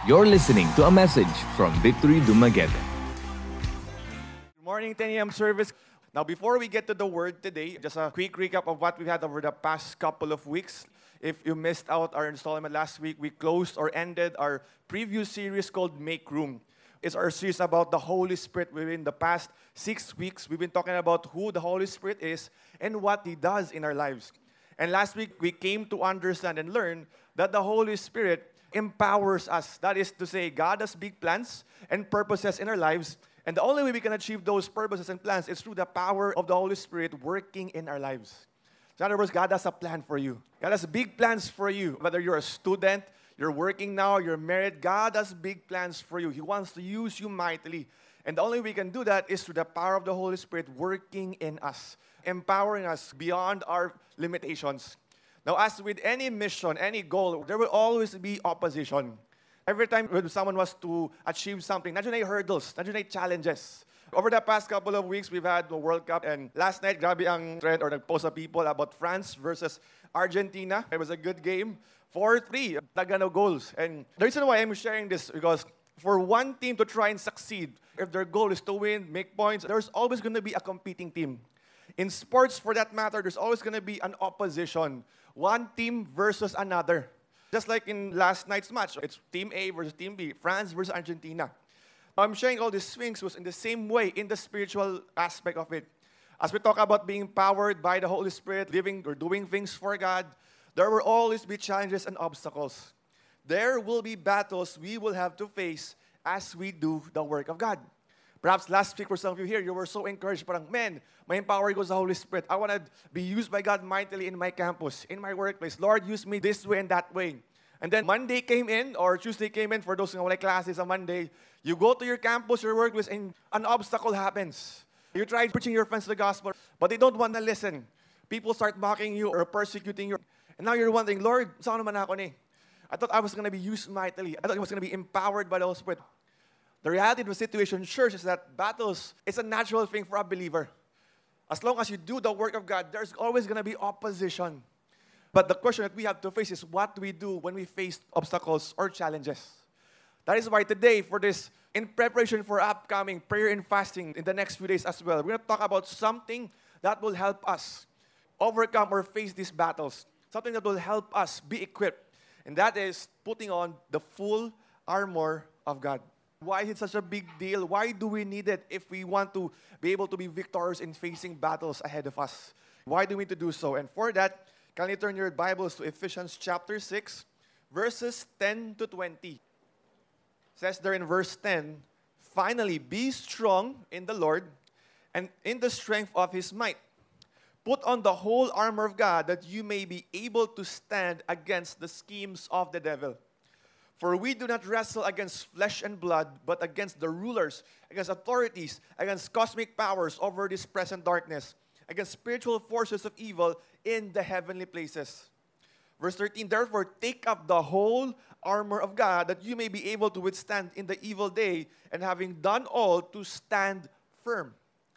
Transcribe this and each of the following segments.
You're listening to a message from Victory Dumaguete. Good morning, 10 a.m. service. Now, before we get to the word today, just a quick recap of what we've had over the past couple of weeks. If you missed out our installment last week, we closed or ended our preview series called Make Room. It's our series about the Holy Spirit. Within the past 6 weeks, we've been talking about who the Holy Spirit is and what He does in our lives. And last week, we came to understand and learn that the Holy Spirit empowers us. That is to say, God has big plans and purposes in our lives. And the only way we can achieve those purposes and plans is through the power of the Holy Spirit working in our lives. So in other words, God has a plan for you. God has big plans for you. Whether you're a student, you're working now, you're married, God has big plans for you. He wants to use you mightily. And the only way we can do that is through the power of the Holy Spirit working in us, empowering us beyond our limitations. Now, as with any mission, any goal, there will always be opposition. Every time when someone was to achieve something, nandiyan ay hurdles, nandiyan ay challenges. Over the past couple of weeks, we've had the World Cup. And last night, grabe ang trend or nag-post sa people about France versus Argentina. It was a good game. 4-3, Tagano goals. And the reason why I'm sharing this because for one team to try and succeed, if their goal is to win, make points, there's always going to be a competing team. In sports, for that matter, there's always going to be an opposition. One team versus another. Just like in last night's match, it's Team A versus Team B, France versus Argentina. I'm sharing all these things was in the same way in the spiritual aspect of it. As we talk about being powered by the Holy Spirit, living or doing things for God, there will always be challenges and obstacles. There will be battles we will have to face as we do the work of God. Perhaps last week for some of you here, you were so encouraged. Parang, man, my power goes the Holy Spirit. I want to be used by God mightily in my campus, in my workplace. Lord, use me this way and that way. And then Monday came in, or Tuesday came in, for those who have classes on Monday. You go to your campus, your workplace, and an obstacle happens. You try preaching your friends the gospel, but they don't want to listen. People start mocking you or persecuting you. And now you're wondering, Lord, saan naman ako ni? I thought I was going to be used mightily. I thought I was going to be empowered by the Holy Spirit. The reality of the situation, church, is that battles is a natural thing for a believer. As long as you do the work of God, there's always going to be opposition. But the question that we have to face is, what do we do when we face obstacles or challenges? That is why today, for this, in preparation for upcoming prayer and fasting in the next few days as well, we're going to talk about something that will help us overcome or face these battles. Something that will help us be equipped. And that is putting on the full armor of God. Why is it such a big deal? Why do we need it if we want to be able to be victorious in facing battles ahead of us? Why do we need to do so? And for that, can you turn your Bibles to Ephesians chapter 6, verses 10 to 20. It says there in verse 10, finally, be strong in the Lord and in the strength of His might. Put on the whole armor of God that you may be able to stand against the schemes of the devil. For we do not wrestle against flesh and blood, but against the rulers, against authorities, against cosmic powers over this present darkness, against spiritual forces of evil in the heavenly places. Verse 13, therefore, take up the whole armor of God, that you may be able to withstand in the evil day, and having done all, to stand firm.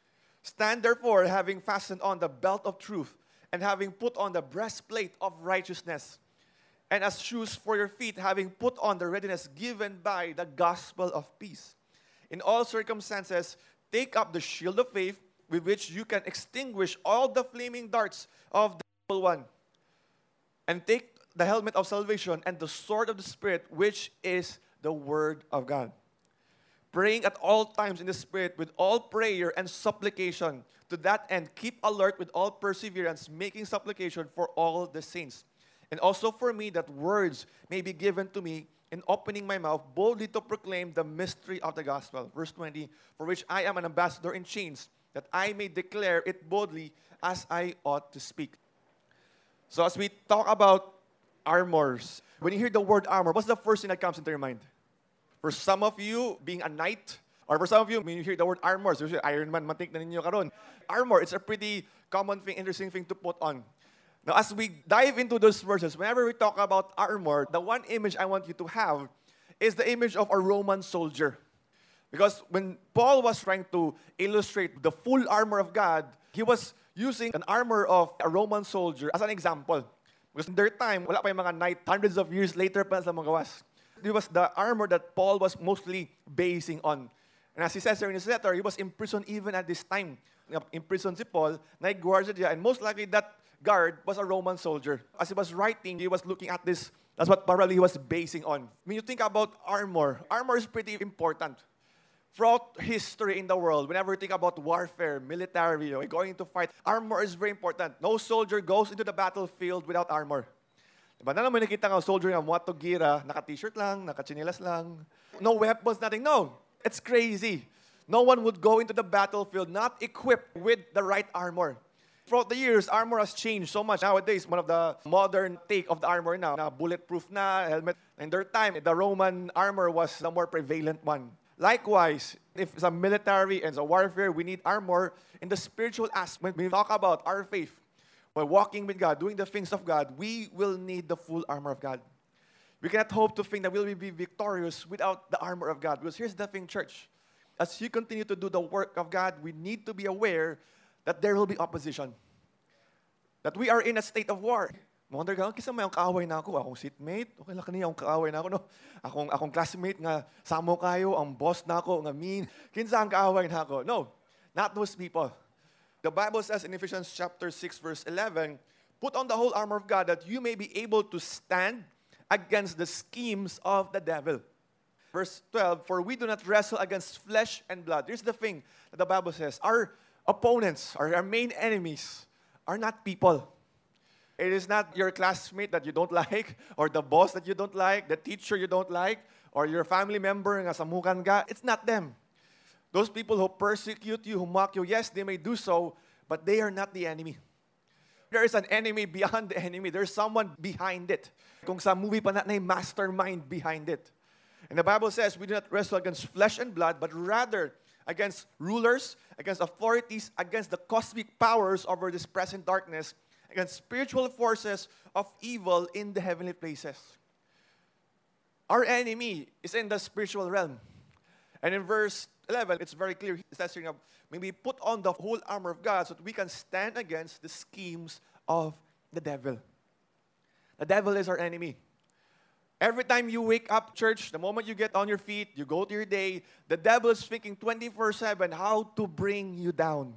Stand therefore, having fastened on the belt of truth, and having put on the breastplate of righteousness, and as shoes for your feet, having put on the readiness given by the gospel of peace. In all circumstances, take up the shield of faith, with which you can extinguish all the flaming darts of the evil one. And take the helmet of salvation and the sword of the Spirit, which is the word of God. Praying at all times in the Spirit with all prayer and supplication. To that end, keep alert with all perseverance, making supplication for all the saints. And also for me, that words may be given to me in opening my mouth boldly to proclaim the mystery of the gospel. Verse 20, for which I am an ambassador in chains, that I may declare it boldly as I ought to speak. So as we talk about armors, when you hear the word armor, what's the first thing that comes into your mind? For some of you, being a knight, or for some of you, when you hear the word armors, you say, Iron Man, matik na ninyo karon. Armor, it's a pretty common thing, interesting thing to put on. Now, as we dive into those verses, whenever we talk about armor, the one image I want you to have is the image of a Roman soldier. Because when Paul was trying to illustrate the full armor of God, he was using an armor of a Roman soldier as an example. Because in their time, wala pa yung mga knight, hundreds of years later pa sila magawas. It was the armor that Paul was mostly basing on. And as he says there in his letter, he was imprisoned even at this time. Imprisoned si Paul, naigwardiya siya, and most likely that guard was a Roman soldier. As he was writing, he was looking at this. That's what probably he was basing on. When you think about armor is pretty important. Throughout history in the world, whenever you think about warfare, military, going to fight, armor is very important. No soldier goes into the battlefield without armor. Diba? Na naman nakita ng soldier ng Muato Gira, naka-t-shirt lang, naka-chinelas lang. No weapons, nothing. No, it's crazy. No one would go into the battlefield not equipped with the right armor. Throughout the years, armor has changed so much. Nowadays, one of the modern take of the armor now, na bulletproof na, helmet. In their time, the Roman armor was the more prevalent one. Likewise, if it's a military and it's a warfare, we need armor in the spiritual aspect. When we talk about our faith, by walking with God, doing the things of God, we will need the full armor of God. We cannot hope to think that we will be victorious without the armor of God. Because here's the thing, church. As you continue to do the work of God, we need to be aware that there will be opposition. That we are in a state of war. Wonder ka, kisa may ang kaaway na ako, akong seatmate, okay lang kanina, akong kaaway na ako, no? Akong classmate nga, samo kayo, ang boss na ako, nga mean, kinsa ang kaaway na ako. No, not those people. The Bible says in Ephesians chapter 6, verse 11, put on the whole armor of God that you may be able to stand against the schemes of the devil. Verse 12, for we do not wrestle against flesh and blood. Here's the thing that the Bible says. Our opponents, our main enemies, are not people. It is not your classmate that you don't like, or the boss that you don't like, the teacher you don't like, or your family member nga samukan ka. It's not them. Those people who persecute you, who mock you, yes, they may do so, but they are not the enemy. There is an enemy beyond the enemy. There's someone behind it. Kung sa movie pa na mastermind behind it. And the Bible says we do not wrestle against flesh and blood, but rather against rulers, against authorities, against the cosmic powers over this present darkness, against spiritual forces of evil in the heavenly places. Our enemy is in the spiritual realm. And in verse 11, it's very clear. It says here, maybe put on the whole armor of God so that we can stand against the schemes of the devil. The devil is our enemy. Every time you wake up, church, the moment you get on your feet, you go to your day, the devil is thinking 24/7 how to bring you down.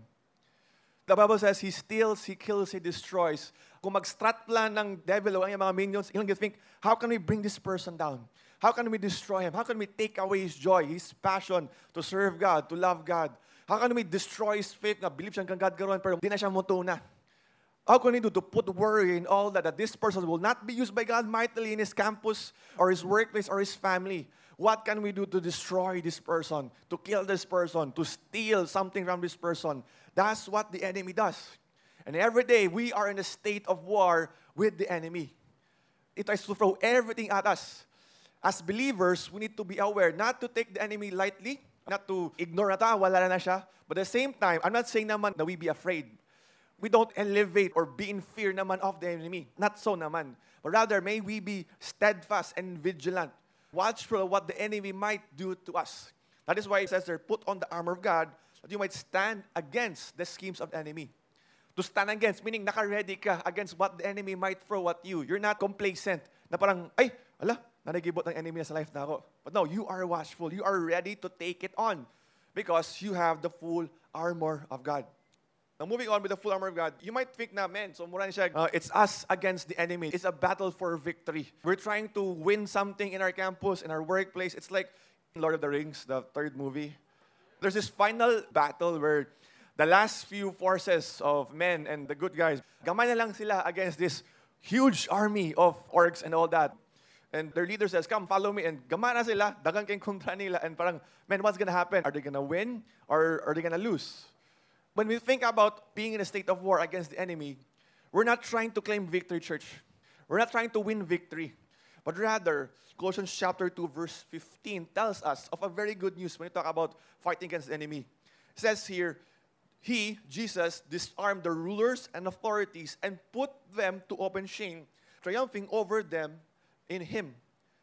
The Bible says he steals, he kills, he destroys. Kung mag-strat plan ng devil o ang mga minions, he'll think, how can we bring this person down? How can we destroy him? How can we take away his joy, his passion to serve God, to love God? How can we destroy his faith na believe siya kang God karon pero di na siya mutuna? How can we do to put worry in all that this person will not be used by God mightily in his campus or his workplace or his family? What can we do to destroy this person, to kill this person, to steal something from this person? That's what the enemy does. And every day, we are in a state of war with the enemy. It tries to throw everything at us. As believers, we need to be aware not to take the enemy lightly, not to ignore na wala na siya. But at the same time, I'm not saying naman that we be afraid. We don't elevate or be in fear naman of the enemy. Not so naman. But rather, may we be steadfast and vigilant, watchful of what the enemy might do to us. That is why it says there, put on the armor of God that you might stand against the schemes of the enemy. To stand against, meaning naka-ready ka against what the enemy might throw at you. You're not complacent. Na parang, ay, ala, nanagibot ng enemy na sa life na ako. But no, you are watchful. You are ready to take it on because you have the full armor of God. Now, moving on with the full armor of God, you might think na, man, so mura siya, it's us against the enemy. It's a battle for victory. We're trying to win something in our campus, in our workplace. It's like Lord of the Rings, the third movie. There's this final battle where the last few forces of men and the good guys, gamay na lang sila against this huge army of orcs and all that. And their leader says, come, follow me. And gamay na sila, dagang kayong kontra nila. And parang, man, what's gonna happen? Are they gonna win or are they gonna lose? When we think about being in a state of war against the enemy, we're not trying to claim victory, church. We're not trying to win victory. But rather, Colossians chapter 2, verse 15 tells us of a very good news when we talk about fighting against the enemy. It says here, He, Jesus, disarmed the rulers and authorities and put them to open shame, triumphing over them in Him.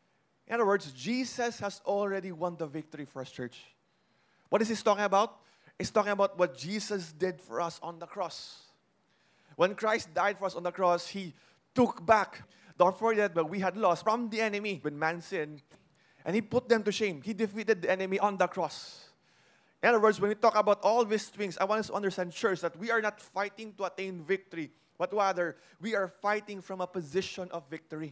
In other words, Jesus has already won the victory for us, church. What is He talking about? He's talking about what Jesus did for us on the cross. When Christ died for us on the cross, He took back the authority that we had lost from the enemy. When man sinned, And He put them to shame. He defeated the enemy on the cross. In other words, when we talk about all these things, I want us to understand, church, that we are not fighting to attain victory, but rather, we are fighting from a position of victory.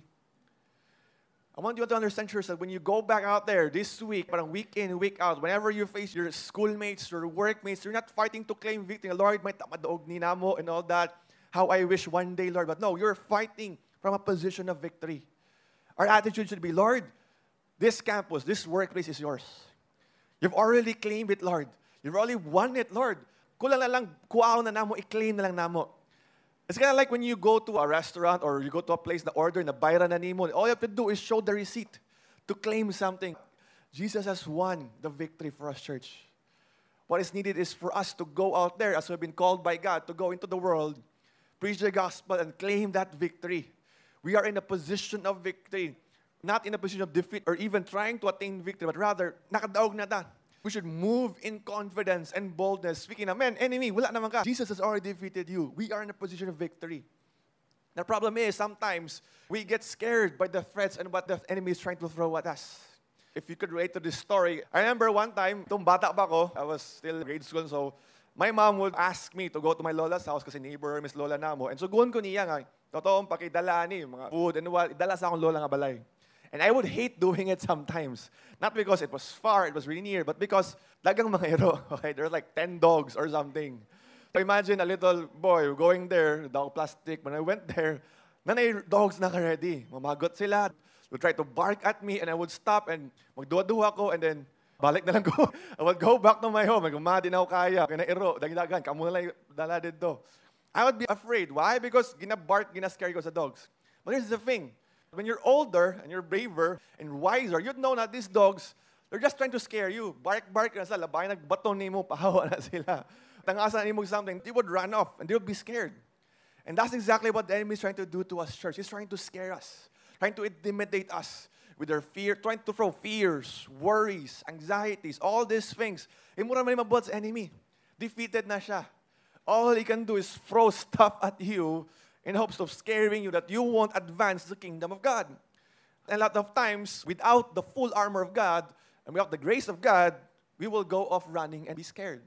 I want you to understand, church, that when you go back out there this week, parang week in, week out, whenever you face your schoolmates, your workmates, you're not fighting to claim victory. Lord, may tamadoog ni namo and all that. How I wish one day, Lord. But no, you're fighting from a position of victory. Our attitude should be, Lord, this campus, this workplace is yours. You've already claimed it, Lord. You've already won it, Lord. Kulang na lang, kuaon na namo, i-claim na lang namo. It's kind of like when you go to a restaurant or you go to a place na order na bayran na nimo. All you have to do is show the receipt to claim something. Jesus has won the victory for us, church. What is needed is for us to go out there, as we've been called by God, to go into the world, preach the gospel, and claim that victory. We are in a position of victory, not in a position of defeat or even trying to attain victory, but rather, nakadaog na ta. We should move in confidence and boldness. Speaking of, man, enemy, wala naman ka. Jesus has already defeated you. We are in a position of victory. The problem is, sometimes, we get scared by the threats and what the enemy is trying to throw at us. If you could relate to this story, I remember one time, itong bata pa ko, I was still grade school, so my mom would ask me to go to my lola's house kasi neighbor, Miss Lola namo. And so, guon ko niya nga, totoong pakidala ni, mga food and what, idala sa akong lola nga balay. And I would hate doing it sometimes. Not because it was far, it was really near, but because dagang mga ero. Okay, there's like 10 dogs or something. So imagine a little boy going there, dog plastic. When I went there, nanay dogs na ready. Mamagot sila. They would try to bark at me and I would stop and magduwa-duwa ko and then balik na lang ko. I would go back to my home. Di na ako kaya. Kaya na ero, dagan, kamo na lang dala dito. I would be afraid. Why? Because ginabark, ginascare ko sa dogs. But here's the thing. When you're older and you're braver and wiser, you'd know that these dogs, they're just trying to scare you. Bark na sila. Labay nagbaton ni mo, pahawa na sila. Tangasan ni mo something, they would run off and they would be scared. And that's exactly what the enemy is trying to do to us, church. He's trying to scare us, trying to intimidate us with their fear, trying to throw fears, worries, anxieties, all these things. Mura man mabuhat sa enemy. Defeated na siya. All he can do is throw stuff at you in hopes of scaring you that you won't advance the kingdom of God. And a lot of times, without the full armor of God, and without the grace of God, we will go off running and be scared.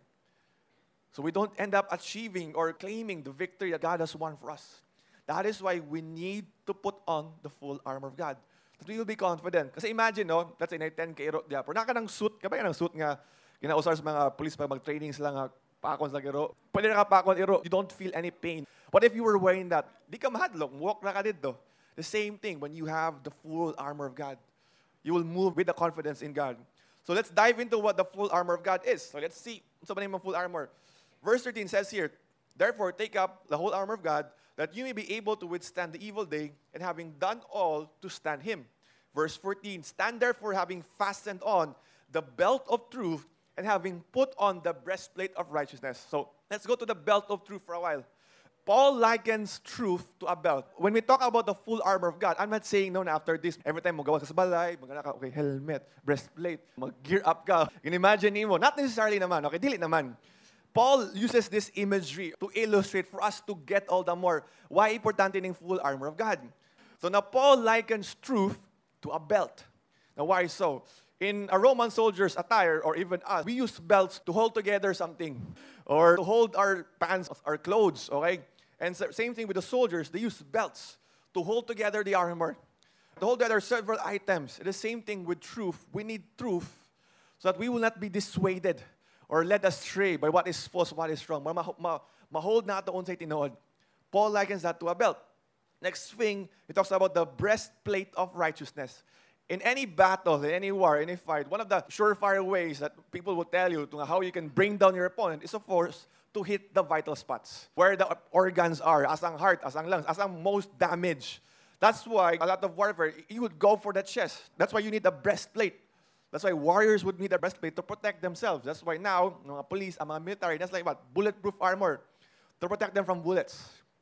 So we don't end up achieving or claiming the victory that God has won for us. That is why we need to put on the full armor of God. That we will be confident. Kasi imagine, no, let's say, 10K iro diya. Pero naka ng suit, kabay ng suit nga, ginausar sa mga police pag mag-training sila nga, pakon sa iro. Pwede na ka pakon iro, you don't feel any pain. What if you were wearing that? Di ka mahadlok, walk na ka dito. The same thing when you have the full armor of God. You will move with the confidence in God. So let's dive into what the full armor of God is. So let's see. What's the name of full armor? Verse 13 says here, therefore take up the whole armor of God, that you may be able to withstand the evil day, and having done all, to stand him. Verse 14, stand therefore having fastened on the belt of truth, and having put on the breastplate of righteousness. So let's go to the belt of truth for a while. Paul likens truth to a belt. When we talk about the full armor of God, I'm not saying no na after this, every time magawa ka sa balay, magana ka, okay, helmet, breastplate, mag-gear up ka. You can imagine mo, not necessarily naman, okay, dili naman. Paul uses this imagery to illustrate for us to get all the more why importante ng full armor of God. So now Paul likens truth to a belt. Now why so? In a Roman soldier's attire, or even us, we use belts to hold together something, or to hold our pants, our clothes, okay? And same thing with the soldiers, they use belts to hold together the armor, to hold together several items. The same thing with truth. We need truth so that we will not be dissuaded or led astray by what is false, what is wrong. Mahold na ito unsay tinuod. Paul likens that to a belt. Next thing, he talks about the breastplate of righteousness. In any battle, in any war, any fight, one of the surefire ways that people will tell you to how you can bring down your opponent is, of course, to hit the vital spots, where the organs are, as ang heart, as ang lungs, as ang most damage. That's why a lot of warfare, you would go for the chest. That's why you need a breastplate. That's why warriors would need a breastplate to protect themselves. That's why now, mga police, mga military, that's like what? Bulletproof armor to protect them from bullets.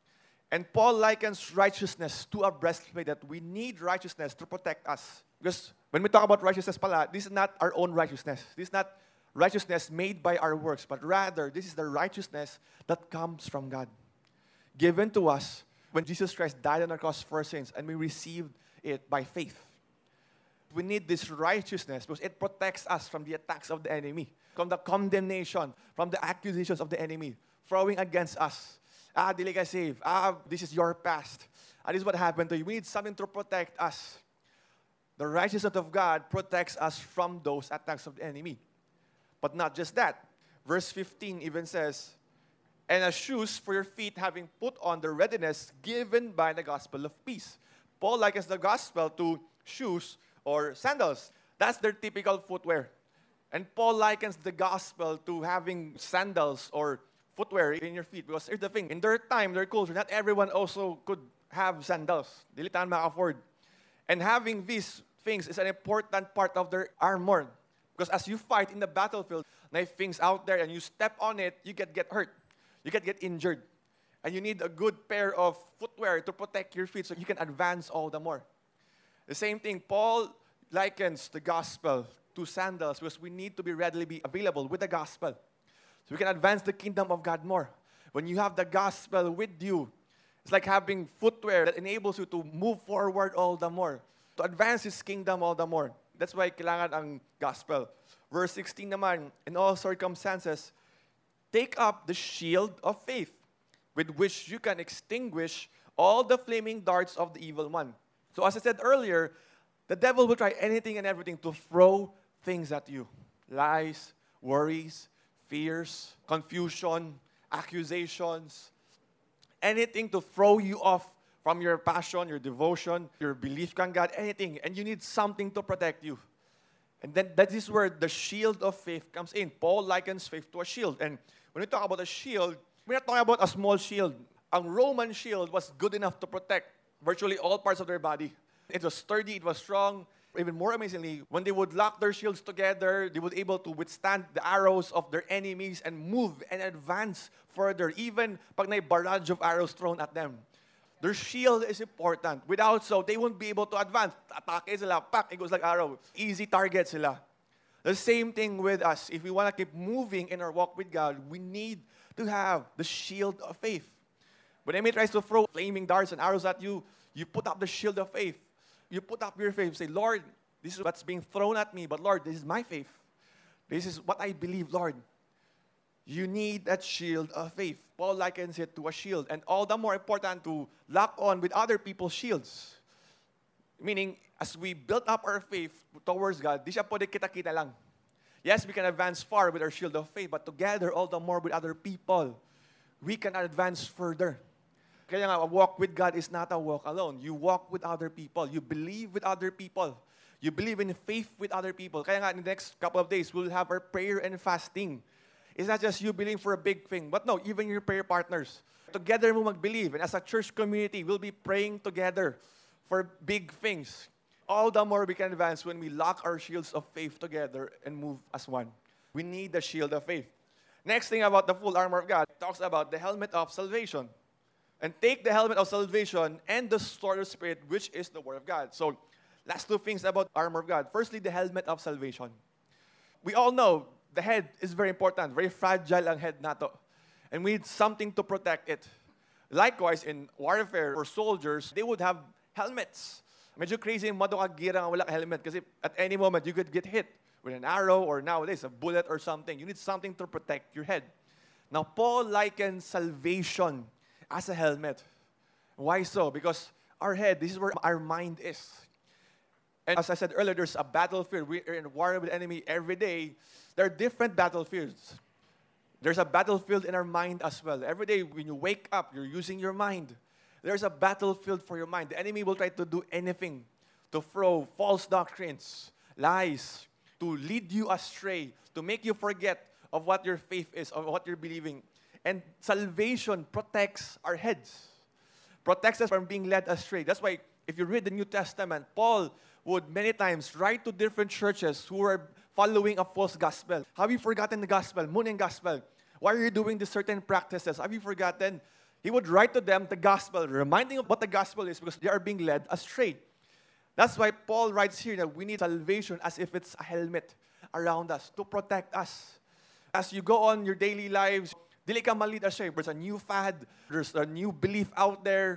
And Paul likens righteousness to a breastplate, that we need righteousness to protect us. Because when we talk about righteousness pala, this is not our own righteousness. This is not righteousness made by our works, but rather, this is the righteousness that comes from God, given to us when Jesus Christ died on our cross for our sins, and we received it by faith. We need this righteousness because it protects us from the attacks of the enemy, from the condemnation, from the accusations of the enemy throwing against us. Dili ka saved. This is your past. This is what happened to you. We need something to protect us. The righteousness of God protects us from those attacks of the enemy. But not just that. Verse 15 even says, and as shoes for your feet, having put on the readiness given by the gospel of peace. Paul likens the gospel to shoes or sandals. That's their typical footwear. And Paul likens the gospel to having sandals or footwear in your feet. Because here's the thing, in their time, their culture, not everyone also could have sandals. Dili tanan maka-afford. And having these things is an important part of their armor. Because as you fight in the battlefield, knife things out there and you step on it, you get hurt. You can get injured. And you need a good pair of footwear to protect your feet so you can advance all the more. The same thing, Paul likens the gospel to sandals because we need to be readily be available with the gospel. So we can advance the kingdom of God more. When you have the gospel with you, it's like having footwear that enables you to move forward all the more, to advance His kingdom all the more. That's why kailangan ang gospel. Verse 16 naman, in all circumstances, take up the shield of faith, with which you can extinguish all the flaming darts of the evil one. So as I said earlier, the devil will try anything and everything to throw things at you. Lies, worries, fears, confusion, accusations. Anything to throw you off from your passion, your devotion, your belief in God, anything. And you need something to protect you. And then that is where the shield of faith comes in. Paul likens faith to a shield. And when we talk about a shield, we're not talking about a small shield. A Roman shield was good enough to protect virtually all parts of their body. It was sturdy, it was strong. Even more amazingly, when they would lock their shields together, they would be able to withstand the arrows of their enemies and move and advance further, even pag may barrage of arrows thrown at them. Their shield is important. Without so, they won't be able to advance. Atake sila, pak, it goes like arrow. Easy target sila. The same thing with us. If we want to keep moving in our walk with God, we need to have the shield of faith. When the enemy tries to throw flaming darts and arrows at you, you put up the shield of faith. You put up your faith. Say, Lord, this is what's being thrown at me, but Lord, this is my faith. This is what I believe, Lord. You need that shield of faith. Paul likens it to a shield. And all the more important to lock on with other people's shields. Meaning, as we build up our faith towards God, di siya pwede kita-kita lang. Yes, we can advance far with our shield of faith, but together, all the more with other people, we can advance further. Kaya nga, a walk with God is not a walk alone. You walk with other people. You believe with other people. You believe in faith with other people. Kaya nga, in the next couple of days, we'll have our prayer and fasting. It's not just you believing for a big thing, but no, even your prayer partners. Together mo mag-believe. And as a church community, we'll be praying together for big things. All the more we can advance when we lock our shields of faith together and move as one. We need the shield of faith. Next thing about the full armor of God, it talks about the helmet of salvation. And take the helmet of salvation and the sword of the Spirit, which is the Word of God. So, last two things about armor of God. Firstly, the helmet of salvation. We all know the head is very important. Very fragile ang head nato. And we need something to protect it. Likewise, in warfare for soldiers, they would have helmets. Medyo crazy yung gira nga wala ka helmet kasi at any moment you could get hit with an arrow or nowadays a bullet or something. You need something to protect your head. Now, Paul likens salvation as a helmet. Why so? Because our head, this is where our mind is. And as I said earlier, there's a battlefield. We're in war with the enemy every day. There are different battlefields. There's a battlefield in our mind as well. Every day when you wake up, you're using your mind. There's a battlefield for your mind. The enemy will try to do anything to throw false doctrines, lies, to lead you astray, to make you forget of what your faith is, of what you're believing. And salvation protects our heads, protects us from being led astray. That's why if you read the New Testament, Paul would many times write to different churches who are following a false gospel. Have you forgotten the gospel? Muning gospel. Why are you doing these certain practices? Have you forgotten? He would write to them the gospel, reminding of what the gospel is because they are being led astray. That's why Paul writes here that we need salvation as if it's a helmet around us to protect us. As you go on your daily lives, dili ka malid astray. There's a new fad. There's a new belief out there.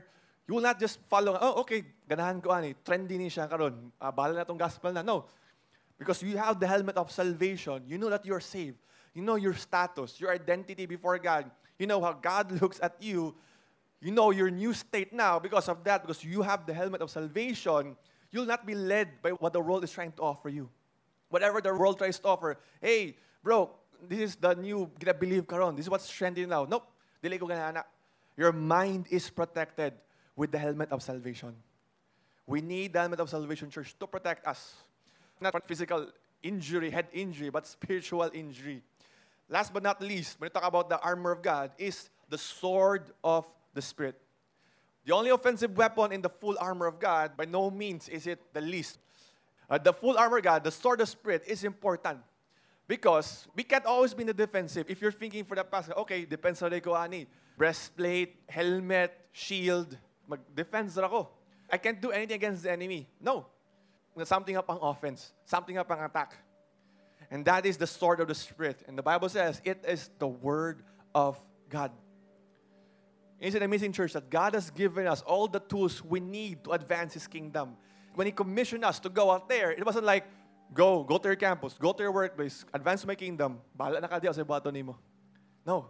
You will not just follow, oh, okay, ganahan ko ani, trendy ni siya karon. Bahala na tong gospel na. No. Because you have the helmet of salvation. You know that you're saved. You know your status, your identity before God. You know how God looks at you. You know your new state now because of that, because you have the helmet of salvation. You'll not be led by what the world is trying to offer you. Whatever the world tries to offer, hey, bro, this is the new believe karon. This is what's trending now. Nope. Dili ko ganana. Your mind is protected with the helmet of salvation. We need the helmet of salvation, church, to protect us. Not from physical injury, head injury, but spiritual injury. Last but not least, when we talk about the armor of God, is the sword of the Spirit. The only offensive weapon in the full armor of God, by no means is it the least. The full armor of God, the sword of the Spirit, is important. Because we can't always be in the defensive. If you're thinking for the past, okay, depends sa ko ani. Breastplate, helmet, shield, mag-defense ako. I can't do anything against the enemy. No. Something up ang offense. Something up ang attack. And that is the sword of the Spirit. And the Bible says it is the Word of God. It's an amazing church that God has given us all the tools we need to advance His kingdom. When He commissioned us to go out there, it wasn't like, go to your campus, go to your workplace, advance my kingdom, bahala na ka diya sa bato nimo. No.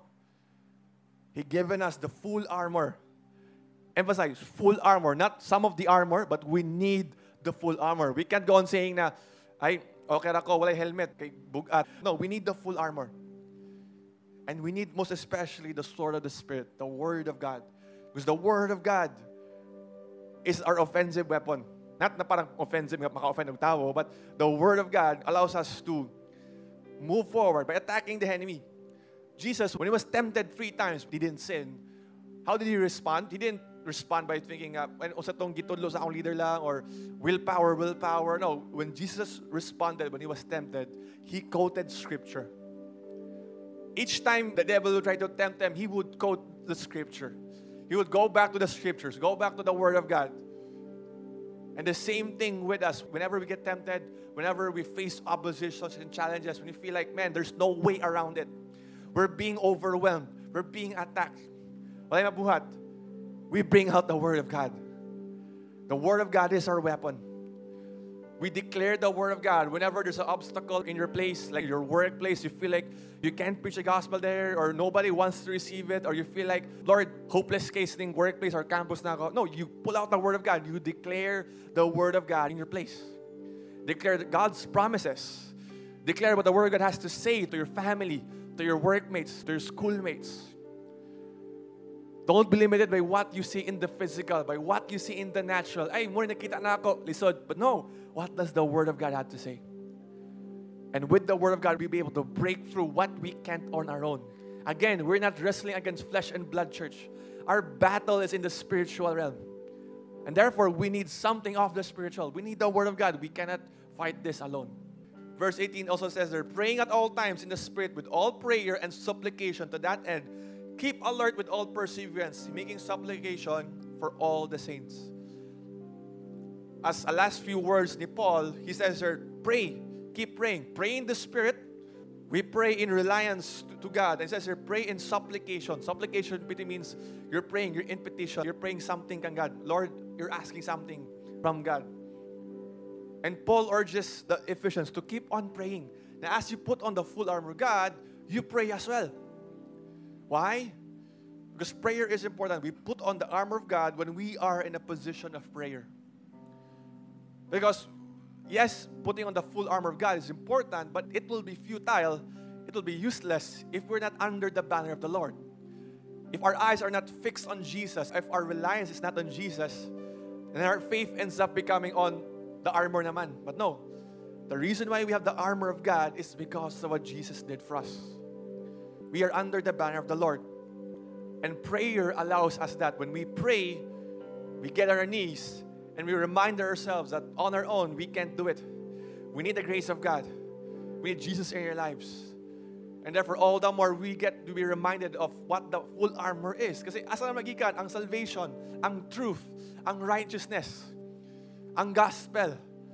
He given us the full armor. Emphasize, full armor. Not some of the armor, but we need the full armor. We can't go on saying na, ay, okay ra ko, walay helmet, kay bugat. No, we need the full armor. And we need most especially the sword of the Spirit, the Word of God. Because the Word of God is our offensive weapon. Not na parang offensive, maka-offend ng tao, but the Word of God allows us to move forward by attacking the enemy. Jesus, when He was tempted 3 times, He didn't sin. How did He respond? He didn't respond by thinking, usa tong gitudlo sa akong leader lang, or willpower. No, when Jesus responded, when He was tempted, He quoted Scripture. Each time the devil would try to tempt Him, He would quote the Scripture. He would go back to the Scriptures, go back to the Word of God. And the same thing with us. Whenever we get tempted, whenever we face oppositions and challenges, when we feel like, man, there's no way around it. We're being overwhelmed. We're being attacked. Walay mabuhat. We bring out the Word of God. The Word of God is our weapon. We declare the Word of God. Whenever there's an obstacle in your place, like your workplace, you feel like you can't preach the gospel there, or nobody wants to receive it, or you feel like, Lord, hopeless case in workplace or campus na ako. No, you pull out the Word of God. You declare the Word of God in your place. Declare God's promises. Declare what the Word of God has to say to your family, to your workmates, to your schoolmates. Don't be limited by what you see in the physical, by what you see in the natural. Ay, mo nakita na ako, lisod. But no, what does the Word of God have to say? And with the Word of God, we'll be able to break through what we can't on our own. Again, we're not wrestling against flesh and blood, church. Our battle is in the spiritual realm. And therefore, we need something of the spiritual. We need the Word of God. We cannot fight this alone. Verse 18 also says they're praying at all times in the Spirit with all prayer and supplication. To that end, keep alert with all perseverance, making supplication for all the saints. As a last few words ni Paul, he says here, pray, keep praying. Pray in the Spirit. We pray in reliance to God. And it says here, pray in supplication. Supplication means you're praying, you're in petition, you're praying something kang God. Lord, you're asking something from God. And Paul urges the Ephesians to keep on praying. Now, as you put on the full armor of God, you pray as well. Why? Because prayer is important. We put on the armor of God when we are in a position of prayer. Because, yes, putting on the full armor of God is important, but it will be futile, it will be useless if we're not under the banner of the Lord. If our eyes are not fixed on Jesus, if our reliance is not on Jesus, then our faith ends up becoming on the armor naman. But no, the reason why we have the armor of God is because of what Jesus did for us. We are under the banner of the Lord. And prayer allows us that. When we pray, we get on our knees and we remind ourselves that on our own, we can't do it. We need the grace of God. We need Jesus in our lives. And therefore, all the more we get to be reminded of what the full armor is. Kasi asa na magikan ang salvation, ang truth, ang righteousness, ang gospel,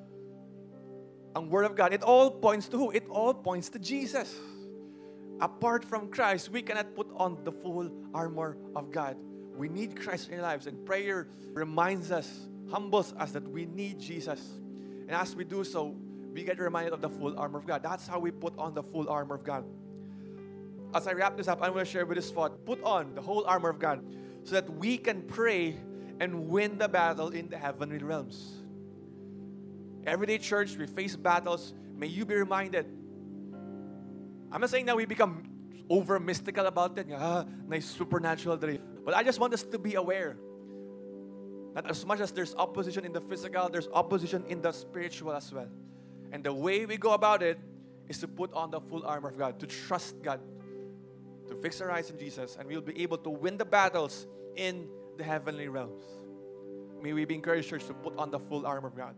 ang Word of God. It all points to who? It all points to Jesus. Apart from Christ, we cannot put on the full armor of God. We need Christ in our lives. And prayer reminds us, humbles us that we need Jesus. And as we do so, we get reminded of the full armor of God. That's how we put on the full armor of God. As I wrap this up, I'm going to share with this thought. Put on the whole armor of God so that we can pray and win the battle in the heavenly realms. Everyday church, we face battles. May you be reminded. I'm not saying that we become over mystical about it. Nice supernatural. But I just want us to be aware that as much as there's opposition in the physical, there's opposition in the spiritual as well. And the way we go about it is to put on the full armor of God, to trust God, to fix our eyes in Jesus, and we'll be able to win the battles in the heavenly realms. May we be encouraged, church, to put on the full armor of God.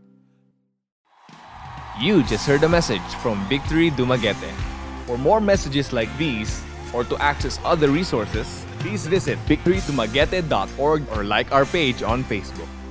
You just heard a message from Victory Dumaguete. For more messages like these, or to access other resources, please visit victorydumaguete.org or like our page on Facebook.